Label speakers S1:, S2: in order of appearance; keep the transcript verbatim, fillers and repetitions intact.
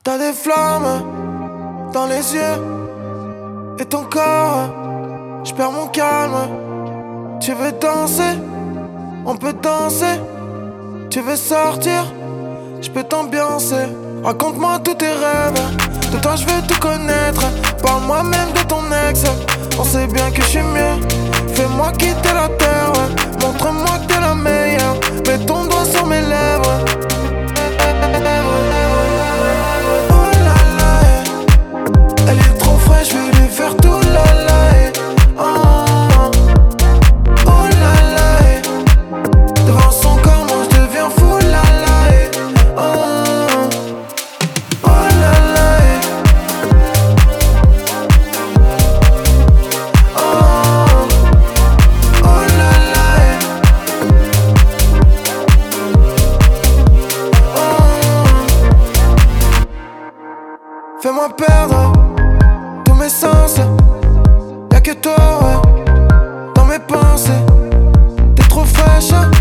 S1: T'as des flammes dans les yeux et ton corps, j'perds mon calme. Tu veux danser, on peut danser. Tu veux sortir, j'peux t'ambiancer. Raconte-moi tous tes rêves, de toi j'veux tout connaître. Parle-moi même de ton ex, on sait bien que j'suis mieux. Fais-moi quitter la terre, ouais. Montre-moi que t'es la meilleure. Mets ton doigt sur mes lèvres. Oh là là, eh. Elle est trop fraîche, j'vais lui faire tout la la, eh. Oh, oh là là, eh. Devant son corps, moi j'deviens fou la la, eh. Oh, oh là là, eh. Oh, oh là là, eh. Oh. Fais-moi perdre tous mes sens. Y'a que toi, ouais, dans mes pensées. T'es trop fraîche.